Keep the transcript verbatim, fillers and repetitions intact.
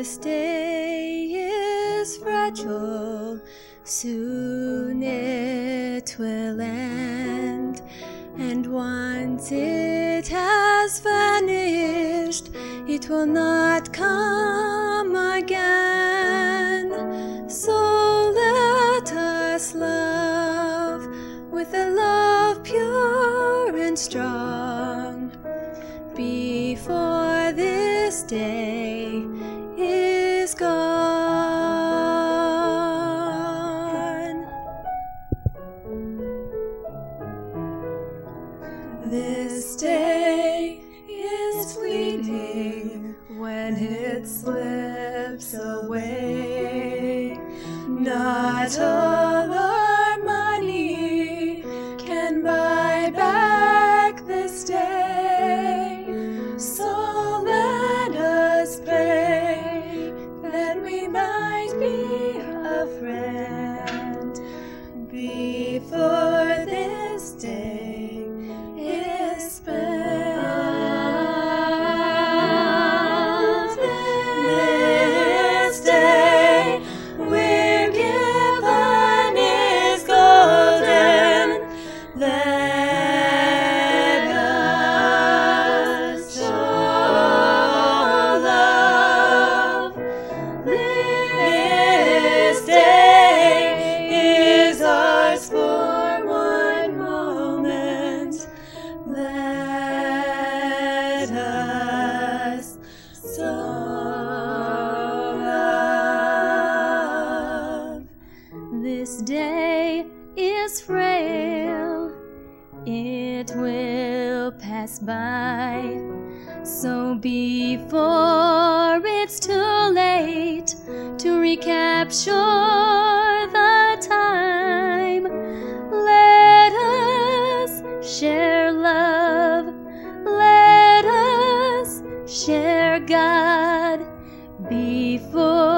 This day is fragile, soon it will end, and once it has vanished, it will not come again. So let us love with a love pure and strong, before this day is gone. This day is fleeting when it slips away. Not all our money can buy back this day. So let us pray that we might be a friend before this day is spent. This day we're given is golden. Let us show love. This day is ours for one moment. Let us sow love. This day is frail, it will pass by. So before it's too late to recapture the time, let us share love, let us share God before